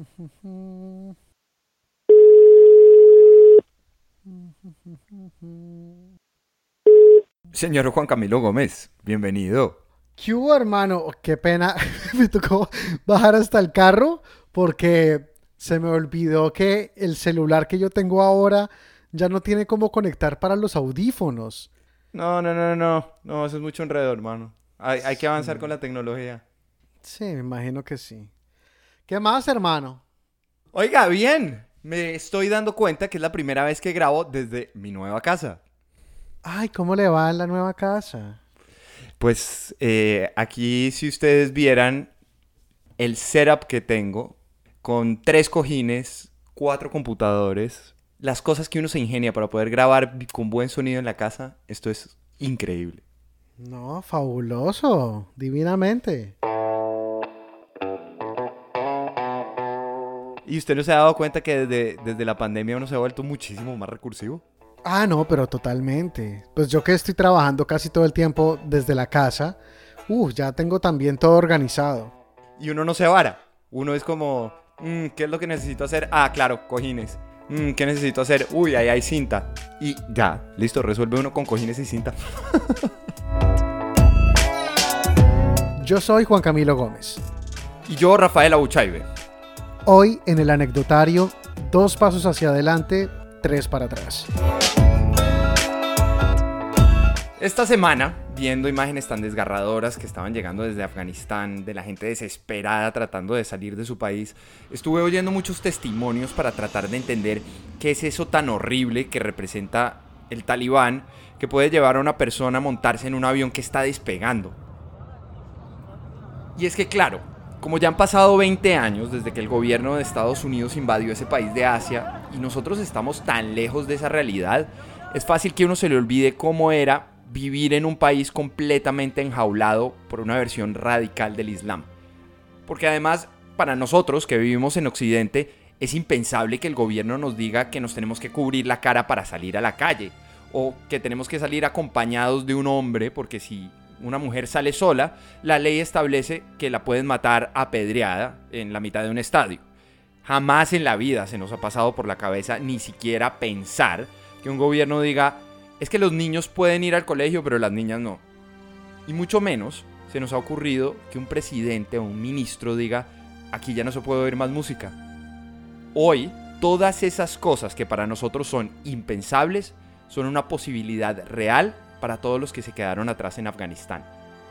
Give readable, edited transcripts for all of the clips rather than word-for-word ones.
Señor Juan Camilo Gómez, bienvenido. ¿Qué hubo, hermano? Qué pena, me tocó bajar hasta el carro porque se me olvidó que el celular que yo tengo ahora ya no tiene cómo conectar para los audífonos. No, eso es mucho enredo, hermano. Hay que avanzar con Sí, la tecnología. sí, me imagino que sí. ¿Qué más, hermano? Oiga, bien, me estoy dando cuenta que es la primera vez que grabo desde mi nueva casa. Ay, ¿cómo le va en la nueva casa? Pues aquí si ustedes vieran el setup que tengo, con 3 cojines, 4 computadores, las cosas que uno se ingenia para poder grabar con buen sonido en la casa, esto es increíble. No, fabuloso, divinamente. ¿Y usted no se ha dado cuenta que desde la pandemia uno se ha vuelto muchísimo más recursivo? Ah, no, pero totalmente. Pues yo que estoy trabajando casi todo el tiempo desde la casa, ya tengo también todo organizado. Y uno no se vara. Uno es como, ¿qué es lo que necesito hacer? Ah, claro, cojines. ¿Qué necesito hacer? Uy, ahí hay cinta. Y ya, listo, resuelve uno con cojines y cinta. Yo soy Juan Camilo Gómez. Y yo, Rafael Abuchaibe. Hoy en el anecdotario, 2 pasos hacia adelante, 3 para atrás. Esta semana, viendo imágenes tan desgarradoras que estaban llegando desde Afganistán, de la gente desesperada tratando de salir de su país, estuve oyendo muchos testimonios para tratar de entender qué es eso tan horrible que representa el talibán, que puede llevar a una persona a montarse en un avión que está despegando. Y es que claro, como ya han pasado 20 años desde que el gobierno de Estados Unidos invadió ese país de Asia y nosotros estamos tan lejos de esa realidad, es fácil que uno se le olvide cómo era vivir en un país completamente enjaulado por una versión radical del Islam. Porque además, para nosotros que vivimos en Occidente, es impensable que el gobierno nos diga que nos tenemos que cubrir la cara para salir a la calle, o que tenemos que salir acompañados de un hombre, porque si una mujer sale sola, la ley establece que la pueden matar apedreada en la mitad de un estadio. Jamás en la vida se nos ha pasado por la cabeza ni siquiera pensar que un gobierno diga: es que los niños pueden ir al colegio, pero las niñas no. Y mucho menos se nos ha ocurrido que un presidente o un ministro diga: aquí ya no se puede oír más música. Hoy, todas esas cosas que para nosotros son impensables son una posibilidad real para todos los que se quedaron atrás en Afganistán.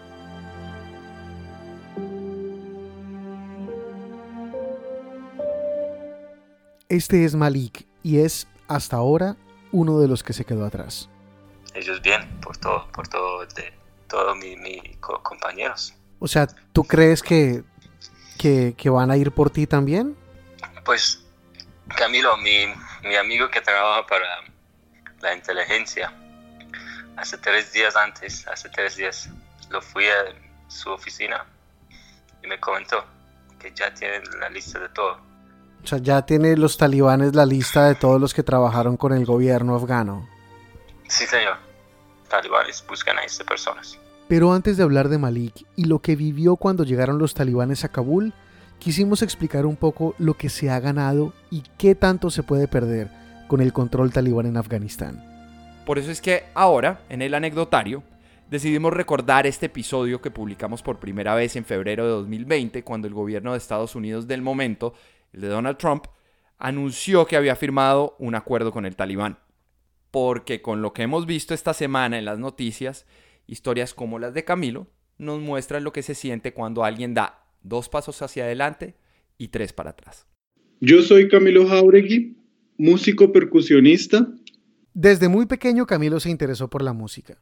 Este es Malik y es, hasta ahora, uno de los que se quedó atrás. Ellos bien, por todo todos mis compañeros. O sea, ¿tú crees que van a ir por ti también? Pues, Camilo, mi amigo que trabaja para la inteligencia, hace 3 días lo fui a su oficina y me comentó que ya tienen la lista de todo. O sea, ya tiene los talibanes la lista de todos los que trabajaron con el gobierno afgano. Sí, señor. Talibanes buscan a estas personas. Pero antes de hablar de Malik y lo que vivió cuando llegaron los talibanes a Kabul, quisimos explicar un poco lo que se ha ganado y qué tanto se puede perder con el control talibán en Afganistán. Por eso es que ahora, en el anecdotario, decidimos recordar este episodio que publicamos por primera vez en febrero de 2020, cuando el gobierno de Estados Unidos del momento, el de Donald Trump, anunció que había firmado un acuerdo con el talibán. Porque con lo que hemos visto esta semana en las noticias, historias como las de Camilo nos muestran lo que se siente cuando alguien da 2 pasos hacia adelante y 3 para atrás. Yo soy Camilo Jauregui, músico percusionista. Desde muy pequeño Camilo se interesó por la música.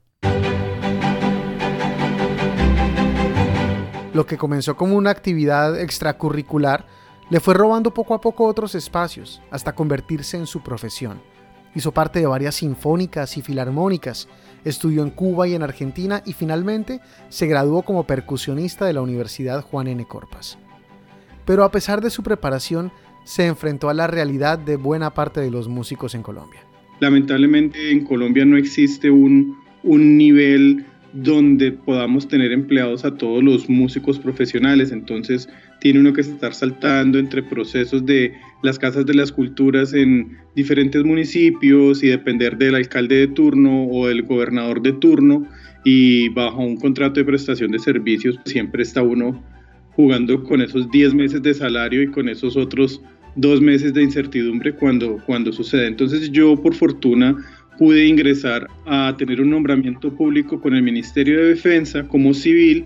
Lo que comenzó como una actividad extracurricular le fue robando poco a poco otros espacios hasta convertirse en su profesión. Hizo parte de varias sinfónicas y filarmónicas, estudió en Cuba y en Argentina y finalmente se graduó como percusionista de la Universidad Juan N. Corpas. Pero a pesar de su preparación, se enfrentó a la realidad de buena parte de los músicos en Colombia. Lamentablemente en Colombia no existe un nivel donde podamos tener empleados a todos los músicos profesionales. Entonces tiene uno que estar saltando entre procesos de las casas de las culturas en diferentes municipios y depender del alcalde de turno o del gobernador de turno, y bajo un contrato de prestación de servicios siempre está uno jugando con esos 10 meses de salario y con esos otros 2 meses de incertidumbre cuando sucede. Entonces yo, por fortuna, pude ingresar a tener un nombramiento público con el Ministerio de Defensa como civil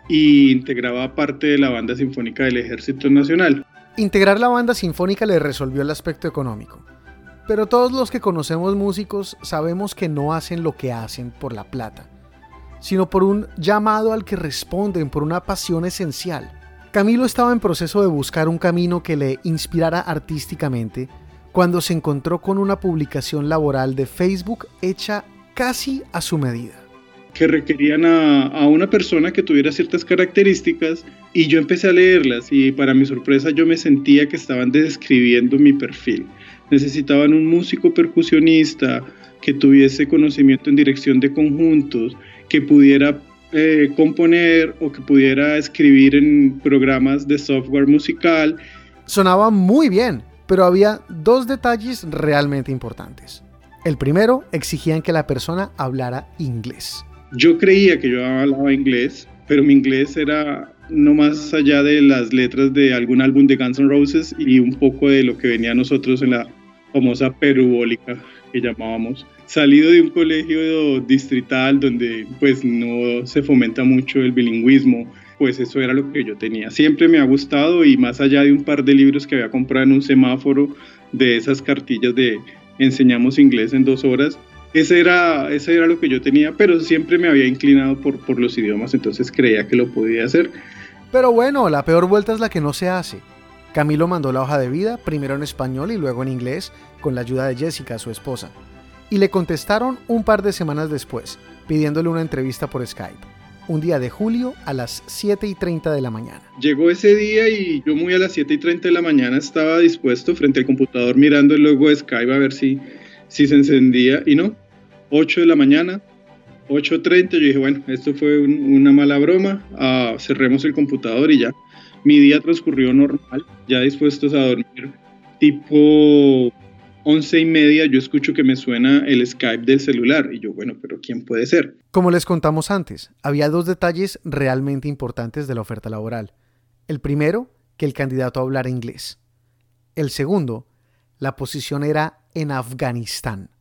y integraba parte de la Banda Sinfónica del Ejército Nacional. Integrar la banda sinfónica le resolvió el aspecto económico, pero todos los que conocemos músicos sabemos que no hacen lo que hacen por la plata, sino por un llamado al que responden, por una pasión esencial. Camilo estaba en proceso de buscar un camino que le inspirara artísticamente cuando se encontró con una publicación laboral de Facebook hecha casi a su medida, que requerían a una persona que tuviera ciertas características, y yo empecé a leerlas y para mi sorpresa yo me sentía que estaban describiendo mi perfil. Necesitaban un músico percusionista que tuviese conocimiento en dirección de conjuntos, que pudiera componer o que pudiera escribir en programas de software musical. Sonaba muy bien, pero había 2 detalles realmente importantes. El primero, exigían que la persona hablara inglés. Yo creía que yo hablaba inglés, pero mi inglés era no más allá de las letras de algún álbum de Guns N' Roses y un poco de lo que venía a nosotros en la famosa perubólica que llamábamos. Salido de un colegio distrital donde pues no se fomenta mucho el bilingüismo, pues eso era lo que yo tenía. Siempre me ha gustado, y más allá de un par de libros que había comprado en un semáforo, de esas cartillas de enseñamos inglés en 2 horas, ese era lo que yo tenía, pero siempre me había inclinado por los idiomas, entonces creía que lo podía hacer. Pero bueno, la peor vuelta es la que no se hace. Camilo mandó la hoja de vida, primero en español y luego en inglés, con la ayuda de Jessica, su esposa. Y le contestaron un par de semanas después, pidiéndole una entrevista por Skype. Un día de julio a las 7:30 de la mañana. Llegó ese día y yo muy a las 7:30 de la mañana estaba dispuesto frente al computador mirando el logo de Skype a ver si se encendía, y no, 8 de la mañana, 8:30, yo dije, bueno, esto fue una mala broma, cerremos el computador y ya. Mi día transcurrió normal, ya dispuestos a dormir, tipo 11:30, yo escucho que me suena el Skype del celular, y yo, bueno, pero ¿quién puede ser? Como les contamos antes, había 2 detalles realmente importantes de la oferta laboral. El primero, que el candidato hablara inglés. El segundo, la posición era en Afganistán.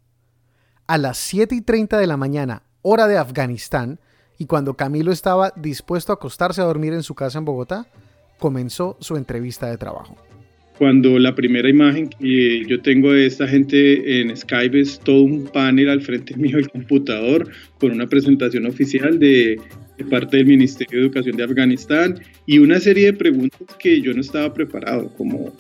A las 7:30 de la mañana, hora de Afganistán, y cuando Camilo estaba dispuesto a acostarse a dormir en su casa en Bogotá, comenzó su entrevista de trabajo. Cuando la primera imagen que yo tengo de esta gente en Skype es todo un panel al frente mío del computador con una presentación oficial de parte del Ministerio de Educación de Afganistán y una serie de preguntas que yo no estaba preparado, como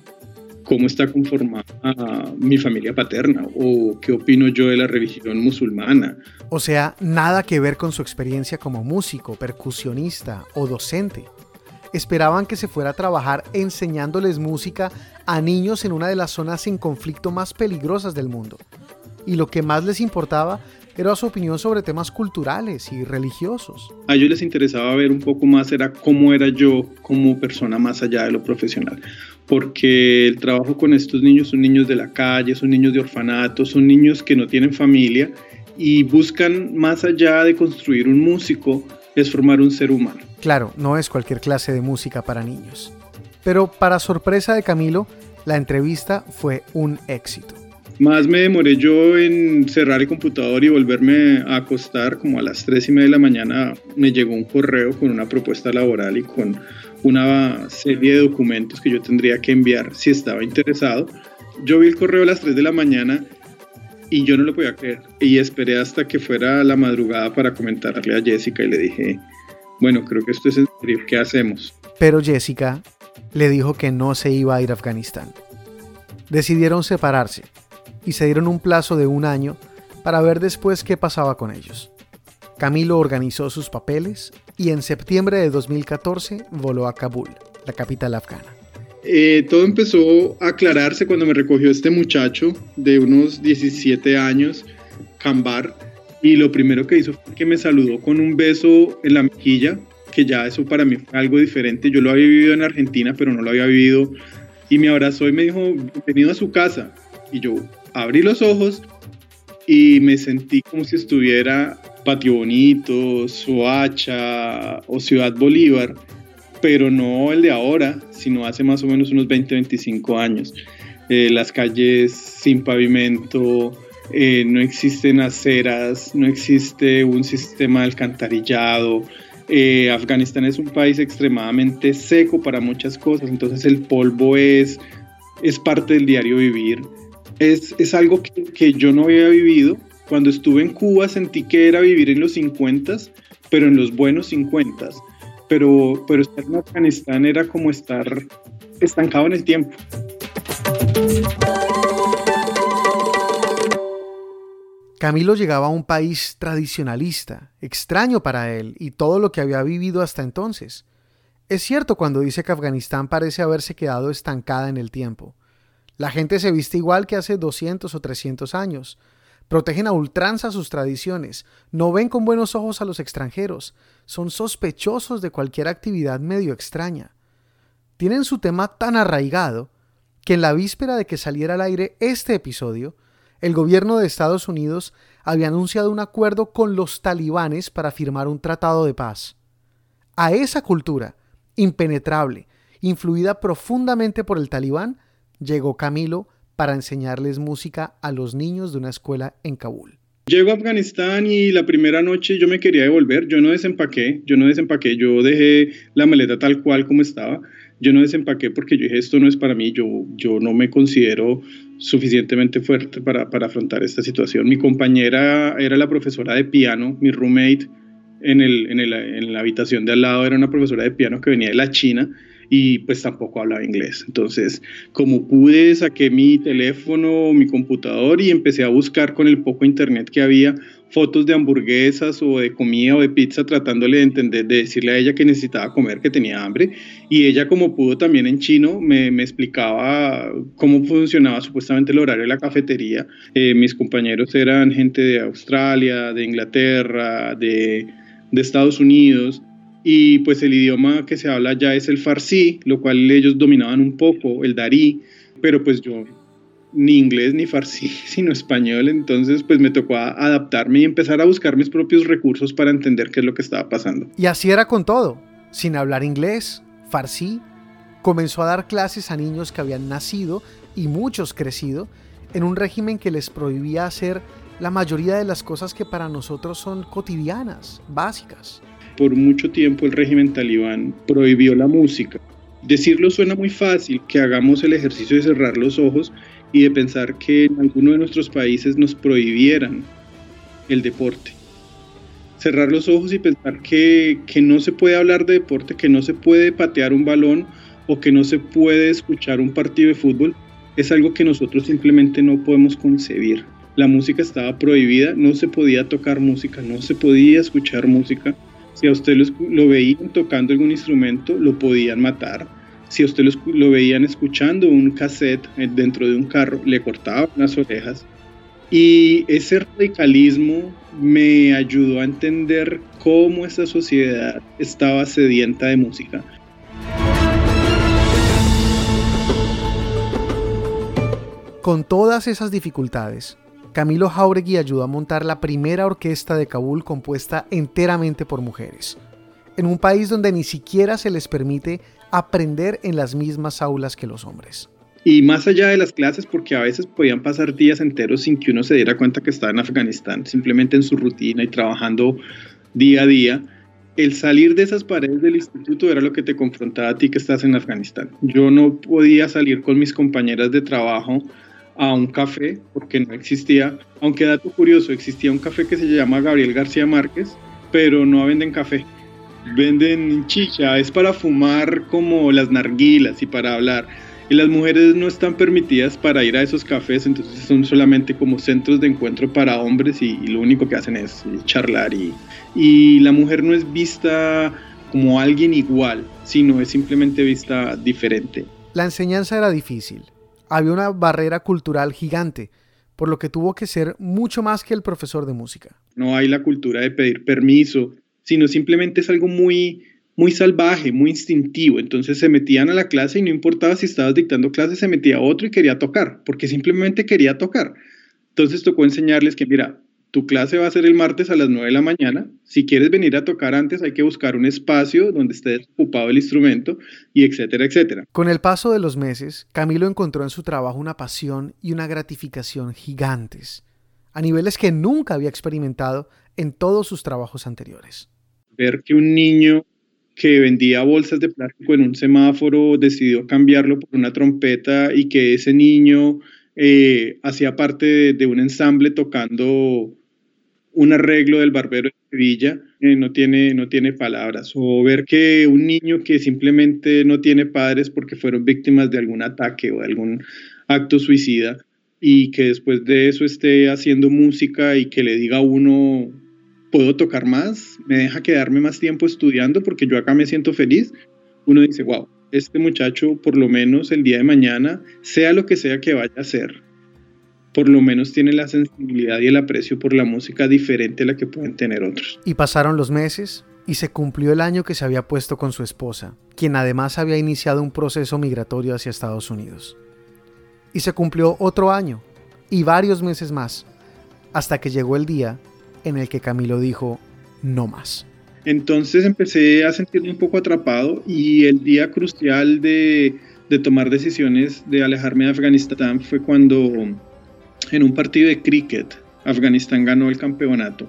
cómo está conformada mi familia paterna o qué opino yo de la religión musulmana. O sea, nada que ver con su experiencia como músico, percusionista o docente. Esperaban que se fuera a trabajar enseñándoles música a niños en una de las zonas en conflicto más peligrosas del mundo. Y lo que más les importaba era su opinión sobre temas culturales y religiosos. A ellos les interesaba ver un poco más era cómo era yo como persona más allá de lo profesional. Porque el trabajo con estos niños son niños de la calle, son niños de orfanatos, son niños que no tienen familia y buscan, más allá de construir un músico, es formar un ser humano. Claro, no es cualquier clase de música para niños. Pero para sorpresa de Camilo, la entrevista fue un éxito. Más me demoré yo en cerrar el computador y volverme a acostar. Como a las 3:30 de la mañana me llegó un correo con una propuesta laboral y con una serie de documentos que yo tendría que enviar si estaba interesado. Yo vi el correo a las 3 de la mañana y yo no lo podía creer. Y esperé hasta que fuera la madrugada para comentarle a Jessica y le dije, bueno, creo que esto es en serio, ¿qué hacemos? Pero Jessica le dijo que no se iba a ir a Afganistán. Decidieron separarse y se dieron un plazo de 1 año para ver después qué pasaba con ellos. Camilo organizó sus papeles y en septiembre de 2014 voló a Kabul, la capital afgana. Todo empezó a aclararse cuando me recogió este muchacho de unos 17 años, Kambar, y lo primero que hizo fue que me saludó con un beso en la mejilla, que ya eso para mí fue algo diferente. Yo lo había vivido en Argentina, pero no lo había vivido, y me abrazó y me dijo, bienvenido a su casa. Y yo abrí los ojos y me sentí como si estuviera Patio Bonito, Soacha o Ciudad Bolívar, pero no el de ahora, sino hace más o menos unos 20, 25 años. Las calles sin pavimento, no existen aceras, no existe un sistema de alcantarillado. Afganistán es un país extremadamente seco para muchas cosas, entonces el polvo es parte del diario vivir. Es algo que yo no había vivido. Cuando estuve en Cuba sentí que era vivir en los 50s, pero en los buenos 50s. Pero estar en Afganistán era como estar estancado en el tiempo. Camilo llegaba a un país tradicionalista, extraño para él y todo lo que había vivido hasta entonces. Es cierto cuando dice que Afganistán parece haberse quedado estancada en el tiempo. La gente se viste igual que hace 200 o 300 años. Protegen a ultranza sus tradiciones, no ven con buenos ojos a los extranjeros, son sospechosos de cualquier actividad medio extraña. Tienen su tema tan arraigado que en la víspera de que saliera al aire este episodio, el gobierno de Estados Unidos había anunciado un acuerdo con los talibanes para firmar un tratado de paz. A esa cultura, impenetrable, influida profundamente por el talibán, llegó Camilo para enseñarles música a los niños de una escuela en Kabul. Llego a Afganistán y la primera noche yo me quería devolver, yo no desempaqué, yo dejé la maleta tal cual como estaba, yo no desempaqué porque yo dije esto no es para mí, yo no me considero suficientemente fuerte para afrontar esta situación. Mi compañera era la profesora de piano, mi roommate en la habitación de al lado era una profesora de piano que venía de la China, y pues tampoco hablaba inglés. Entonces, como pude, saqué mi teléfono, mi computador y empecé a buscar con el poco internet que había fotos de hamburguesas o de comida o de pizza, tratándole de entender, de decirle a ella que necesitaba comer, que tenía hambre. Y ella, como pudo también en chino, me explicaba cómo funcionaba supuestamente el horario de la cafetería. Mis compañeros eran gente de Australia, de Inglaterra, de Estados Unidos. Y pues el idioma que se habla ya es el farsi, lo cual ellos dominaban un poco, el darí, pero pues yo ni inglés ni farsi, sino español, entonces pues me tocó adaptarme y empezar a buscar mis propios recursos para entender qué es lo que estaba pasando. Y así era con todo, sin hablar inglés, farsi, comenzó a dar clases a niños que habían nacido y muchos crecido en un régimen que les prohibía hacer la mayoría de las cosas que para nosotros son cotidianas, básicas. Por mucho tiempo el régimen talibán prohibió la música. Decirlo suena muy fácil, que hagamos el ejercicio de cerrar los ojos y de pensar que en alguno de nuestros países nos prohibieran el deporte. Cerrar los ojos y pensar que no se puede hablar de deporte, que no se puede patear un balón o que no se puede escuchar un partido de fútbol, es algo que nosotros simplemente no podemos concebir. La música estaba prohibida, no se podía tocar música, no se podía escuchar música. Si a usted lo veían tocando algún instrumento, lo podían matar. Si a usted lo veían escuchando un cassette dentro de un carro, le cortaban las orejas. Y ese radicalismo me ayudó a entender cómo esta sociedad estaba sedienta de música. Con todas esas dificultades, Camilo Jáuregui ayudó a montar la primera orquesta de Kabul compuesta enteramente por mujeres, en un país donde ni siquiera se les permite aprender en las mismas aulas que los hombres. Y más allá de las clases, porque a veces podían pasar días enteros sin que uno se diera cuenta que estaba en Afganistán, simplemente en su rutina y trabajando día a día, el salir de esas paredes del instituto era lo que te confrontaba a ti que estás en Afganistán. Yo no podía salir con mis compañeras de trabajo a un café porque no existía, aunque dato curioso, existía un café que se llama Gabriel García Márquez, pero no venden café, venden chicha, es para fumar como las narguilas y para hablar, y las mujeres no están permitidas para ir a esos cafés, entonces son solamente como centros de encuentro para hombres y lo único que hacen es charlar y la mujer no es vista como alguien igual, sino es simplemente vista diferente. La enseñanza era difícil. Había una barrera cultural gigante, por lo que tuvo que ser mucho más que el profesor de música. No hay la cultura de pedir permiso, sino simplemente es algo muy, muy salvaje, muy instintivo. Entonces se metían a la clase y no importaba si estabas dictando clase, se metía otro y quería tocar, porque simplemente quería tocar. Entonces tocó enseñarles que, mira, tu clase va a ser el martes a las 9 de la mañana. Si quieres venir a tocar antes, hay que buscar un espacio donde esté desocupado el instrumento, y etcétera, etcétera. Con el paso de los meses, Camilo encontró en su trabajo una pasión y una gratificación gigantes, a niveles que nunca había experimentado en todos sus trabajos anteriores. Ver que un niño que vendía bolsas de plástico en un semáforo decidió cambiarlo por una trompeta, y que ese niño hacía parte de un ensamble tocando un arreglo del Barbero de Sevilla, no tiene palabras. O ver que un niño que simplemente no tiene padres porque fueron víctimas de algún ataque o de algún acto suicida, y que después de eso esté haciendo música y que le diga a uno, puedo tocar más, me deja quedarme más tiempo estudiando porque yo acá me siento feliz. Uno dice, wow, este muchacho por lo menos el día de mañana, sea lo que sea que vaya a hacer, por lo menos tiene la sensibilidad y el aprecio por la música diferente a la que pueden tener otros. Y pasaron los meses y se cumplió el año que se había puesto con su esposa, quien además había iniciado un proceso migratorio hacia Estados Unidos. Y se cumplió otro año y varios meses más, hasta que llegó el día en el que Camilo dijo, no más. Entonces empecé a sentirme un poco atrapado, y el día crucial de tomar decisiones de alejarme de Afganistán fue cuando en un partido de cricket Afganistán ganó el campeonato.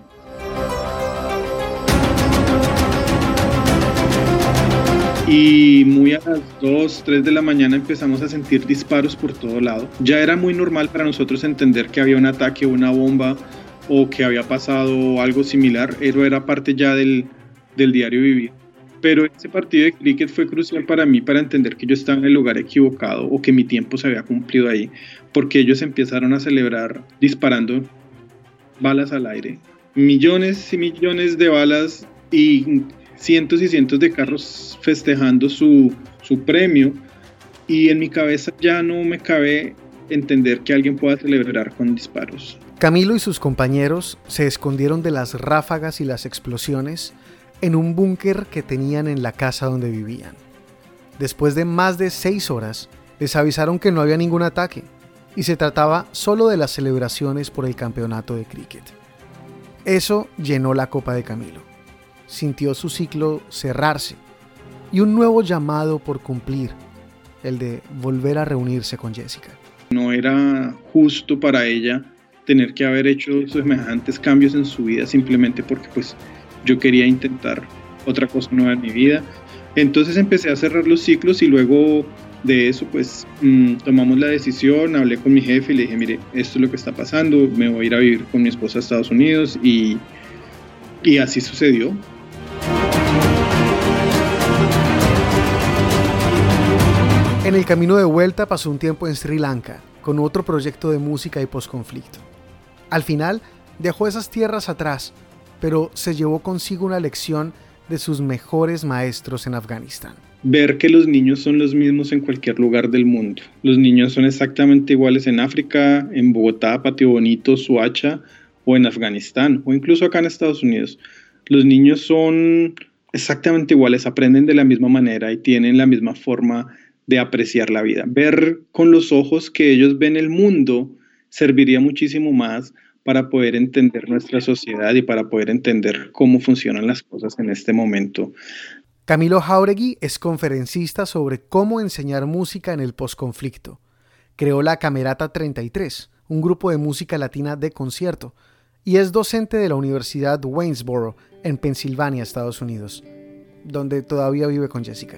Y muy a las 2, 3 de la mañana empezamos a sentir disparos por todo lado. Ya era muy normal para nosotros entender que había un ataque, una bomba, o que había pasado algo similar. Eso era parte ya del diario vivir. Pero ese partido de cricket fue crucial para mí, para entender que yo estaba en el lugar equivocado, o que mi tiempo se había cumplido ahí, porque ellos empezaron a celebrar disparando balas al aire. Millones y millones de balas y cientos de carros festejando su premio, y en mi cabeza ya no me cabe entender que alguien pueda celebrar con disparos. Camilo y sus compañeros se escondieron de las ráfagas y las explosiones en un búnker que tenían en la casa donde vivían. Después de más de 6 horas, les avisaron que no había ningún ataque y se trataba solo de las celebraciones por el campeonato de cricket. Eso llenó la copa de Camilo. Sintió su ciclo cerrarse y un nuevo llamado por cumplir, el de volver a reunirse con Jessica. No era justo para ella tener que haber hecho semejantes cambios en su vida simplemente porque pues yo quería intentar otra cosa nueva en mi vida. Entonces empecé a cerrar los ciclos, y luego de eso pues tomamos la decisión, hablé con mi jefe y le dije, mire, esto es lo que está pasando, me voy a ir a vivir con mi esposa a Estados Unidos, y así sucedió. En el camino de vuelta pasó un tiempo en Sri Lanka, con otro proyecto de música y posconflicto. Al final dejó esas tierras atrás, pero se llevó consigo una lección de sus mejores maestros en Afganistán. Ver que los niños son los mismos en cualquier lugar del mundo. Los niños son exactamente iguales en África, en Bogotá, Patio Bonito, Suacha, o en Afganistán, o incluso acá en Estados Unidos. Los niños son exactamente iguales, aprenden de la misma manera y tienen la misma forma de apreciar la vida. Ver con los ojos que ellos ven el mundo serviría muchísimo más para poder entender nuestra sociedad y para poder entender cómo funcionan las cosas en este momento. Camilo Jáuregui es conferencista sobre cómo enseñar música en el posconflicto. Creó la Camerata 33, un grupo de música latina de concierto, y es docente de la Universidad Waynesboro, en Pensilvania, Estados Unidos, donde todavía vive con Jessica.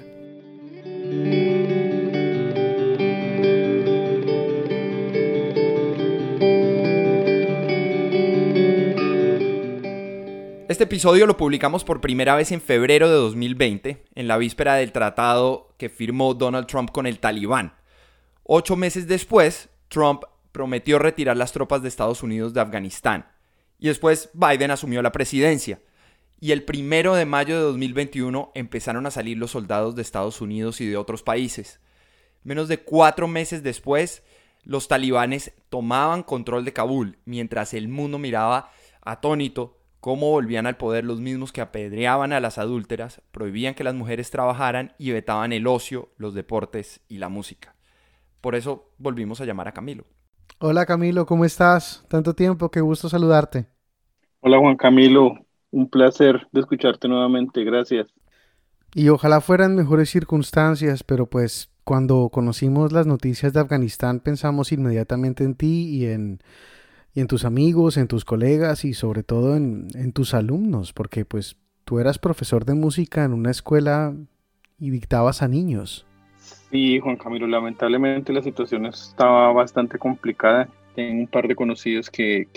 Este episodio lo publicamos por primera vez en febrero de 2020, en la víspera del tratado que firmó Donald Trump con el Talibán. 8 meses después, Trump prometió retirar las tropas de Estados Unidos de Afganistán. Y después Biden asumió la presidencia. Y el 1 de mayo de 2021 empezaron a salir los soldados de Estados Unidos y de otros países. Menos de 4 meses después, Los talibanes tomaban control de Kabul, mientras el mundo miraba atónito cómo volvían al poder los mismos que apedreaban a las adúlteras, prohibían que las mujeres trabajaran y vetaban el ocio, los deportes y la música. Por eso volvimos a llamar a Camilo. Hola Camilo, ¿cómo estás? Tanto tiempo, qué gusto saludarte. Hola Juan Camilo, un placer de escucharte nuevamente, gracias. Y ojalá fueran mejores circunstancias, pero pues cuando conocimos las noticias de Afganistán pensamos inmediatamente en ti y en tus amigos, en tus colegas y sobre todo en tus alumnos, porque pues tú eras profesor de música en una escuela y dictabas a niños. Sí, Juan Camilo, lamentablemente la situación estaba bastante complicada. Tengo un par de conocidos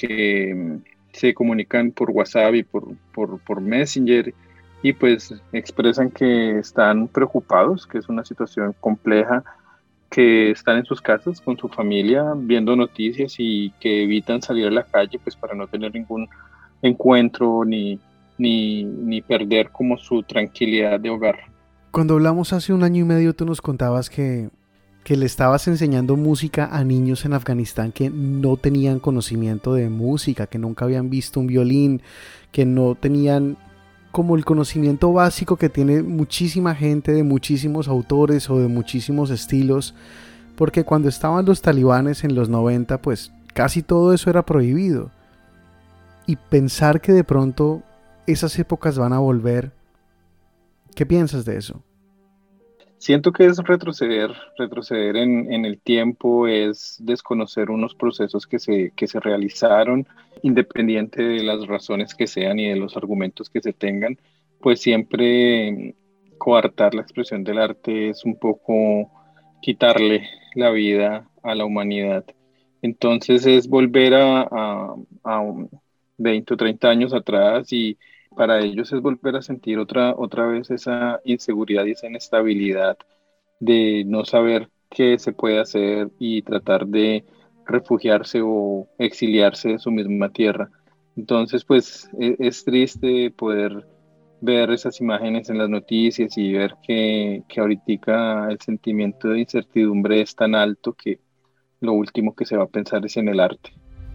que se comunican por WhatsApp y por Messenger y pues expresan que están preocupados, que es una situación compleja, que están en sus casas con su familia viendo noticias y que evitan salir a la calle pues para no tener ningún encuentro ni perder como su tranquilidad de hogar. Cuando hablamos hace 1 año y medio tú nos contabas que le estabas enseñando música a niños en Afganistán que no tenían conocimiento de música, que nunca habían visto un violín, que no tenían como el conocimiento básico que tiene muchísima gente de muchísimos autores o de muchísimos estilos, porque cuando estaban los talibanes en los 90, pues casi todo eso era prohibido. Y pensar que de pronto esas épocas van a volver, ¿qué piensas de eso? Siento que es retroceder en el tiempo, es desconocer unos procesos que se realizaron, independiente de las razones que sean y de los argumentos que se tengan, pues siempre coartar la expresión del arte es un poco quitarle la vida a la humanidad. Entonces es volver a 20 o 30 años atrás y para ellos es volver a sentir otra vez esa inseguridad y esa inestabilidad de no saber qué se puede hacer y tratar de refugiarse o exiliarse de su misma tierra. Entonces, pues es triste poder ver esas imágenes en las noticias y ver que ahorita el sentimiento de incertidumbre es tan alto que lo último que se va a pensar es en el arte.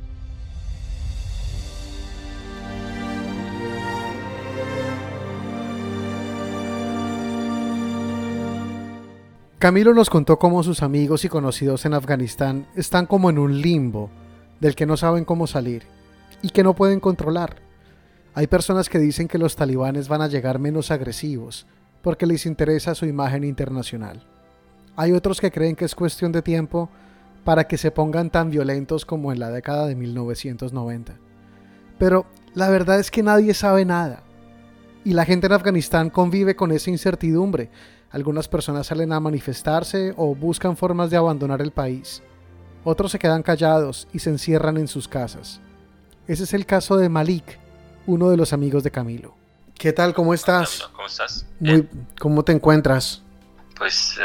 Camilo nos contó cómo sus amigos y conocidos en Afganistán están como en un limbo del que no saben cómo salir y que no pueden controlar. Hay personas que dicen que los talibanes van a llegar menos agresivos porque les interesa su imagen internacional. Hay otros que creen que es cuestión de tiempo para que se pongan tan violentos como en la década de 1990. Pero la verdad es que nadie sabe nada y la gente en Afganistán convive con esa incertidumbre. Algunas personas salen a manifestarse o buscan formas de abandonar el país. Otros se quedan callados y se encierran en sus casas. Ese es el caso de Malik, uno de los amigos de Camilo. ¿Qué tal? ¿Cómo estás? ¿Cómo estás? ¿Cómo te encuentras? Pues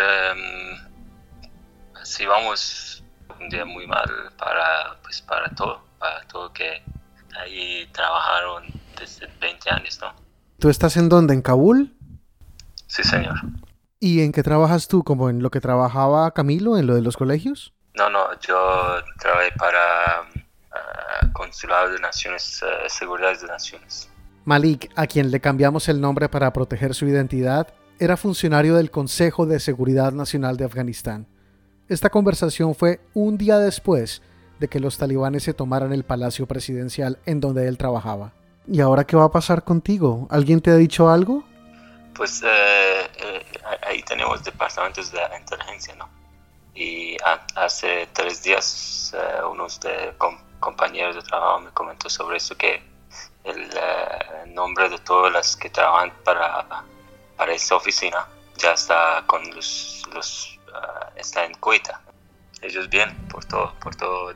así vamos, un día muy mal para todo que ahí trabajaron desde 20 años, ¿no? ¿Tú estás en dónde? ¿En Kabul? Sí, señor. ¿Y en qué trabajas tú? ¿Como en lo que trabajaba Camilo, en lo de los colegios? No, yo trabajé para Consulado de Naciones, Seguridad de Naciones. Malik, a quien le cambiamos el nombre para proteger su identidad, era funcionario del Consejo de Seguridad Nacional de Afganistán. Esta conversación fue un día después de que los talibanes se tomaran el palacio presidencial en donde él trabajaba. ¿Y ahora qué va a pasar contigo? ¿Alguien te ha dicho algo? Pues ahí tenemos departamentos de inteligencia, ¿no? Y hace 3 días unos compañeros de trabajo me comentó sobre eso, que el nombre de todas las que trabajan para esa oficina ya está con está en Kuwait. Ellos bien por todos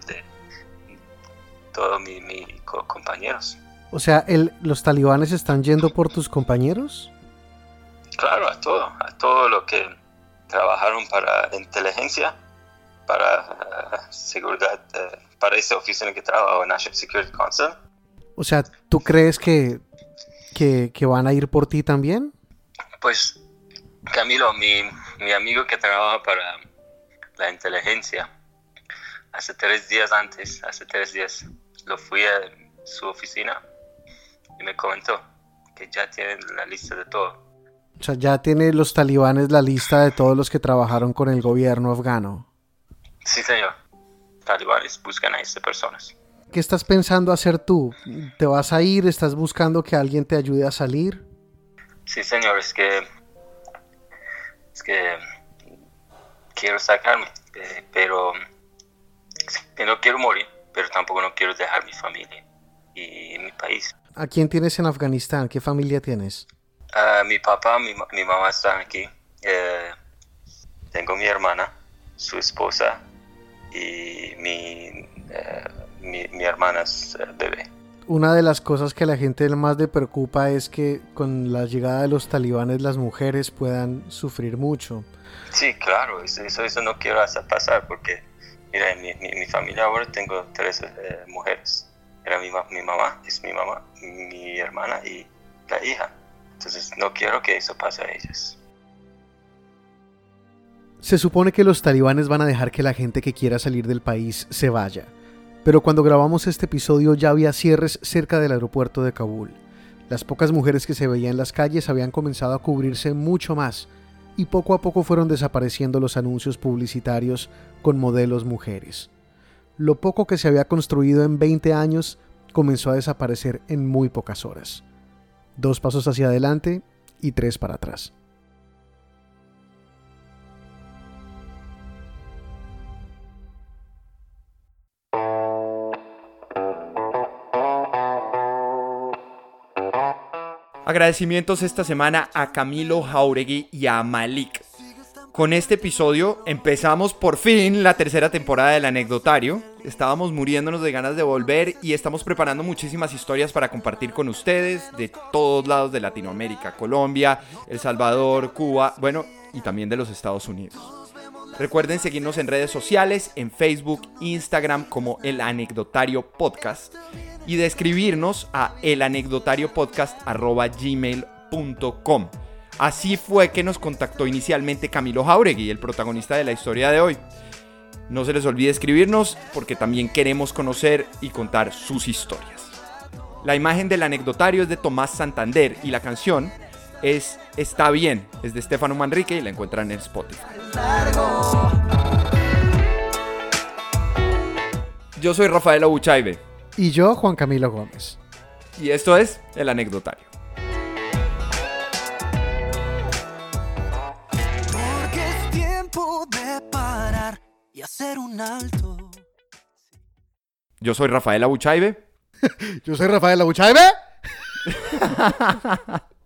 mis compañeros. O sea, ¿los talibanes están yendo por tus compañeros? Claro, a todo lo que trabajaron para inteligencia, para seguridad, para esa oficina que trabajo, National Security Council. O sea, ¿tú crees que van a ir por ti también? Pues, Camilo, mi amigo que trabaja para la inteligencia, hace 3 días antes, hace 3 días, lo fui a su oficina y me comentó que ya tienen la lista de todo. O sea, ya tiene los talibanes la lista de todos los que trabajaron con el gobierno afgano. Sí, señor. Talibanes buscan a estas personas. ¿Qué estás pensando hacer tú? ¿Te vas a ir? ¿Estás buscando que alguien te ayude a salir? Sí, señor, es que quiero sacarme, pero que no quiero morir, pero tampoco no quiero dejar mi familia y mi país. ¿A quién tienes en Afganistán? ¿Qué familia tienes? Mi papá, mi mamá están aquí. Tengo mi hermana, su esposa y mi hermana's bebé. Una de las cosas que a la gente más le preocupa es que con la llegada de los talibanes las mujeres puedan sufrir mucho. Sí, claro, eso no quiero hacer pasar porque, mira, en mi familia ahora tengo 3 mujeres. Era mi mamá, es mi mamá, mi hermana y la hija. Entonces no quiero que eso pase a ellas. Se supone que los talibanes van a dejar que la gente que quiera salir del país se vaya. Pero cuando grabamos este episodio ya había cierres cerca del aeropuerto de Kabul. Las pocas mujeres que se veían en las calles habían comenzado a cubrirse mucho más y poco a poco fueron desapareciendo los anuncios publicitarios con modelos mujeres. Lo poco que se había construido en 20 años comenzó a desaparecer en muy pocas horas. 2 pasos hacia adelante y 3 para atrás. Agradecimientos esta semana a Camilo Jáuregui y a Malik. Con este episodio empezamos por fin la 3ª temporada del Anecdotario. Estábamos muriéndonos de ganas de volver y estamos preparando muchísimas historias para compartir con ustedes de todos lados de Latinoamérica, Colombia, El Salvador, Cuba, bueno, y también de los Estados Unidos. Recuerden seguirnos en redes sociales, en Facebook, Instagram como El Anecdotario Podcast y de escribirnos a elanecdotariopodcast@gmail.com. Así fue que nos contactó inicialmente Camilo Jáuregui, el protagonista de la historia de hoy. No se les olvide escribirnos porque también queremos conocer y contar sus historias. La imagen del anecdotario es de Tomás Santander y la canción es Está Bien, es de Estefano Manrique y la encuentran en Spotify. Yo soy Rafael Abuchaibe. Y yo, Juan Camilo Gómez. Y esto es El Anecdotario. Porque es tiempo de parar y hacer un alto. Yo soy Rafael Abuchaibe. Yo soy Rafael Abuchaibe.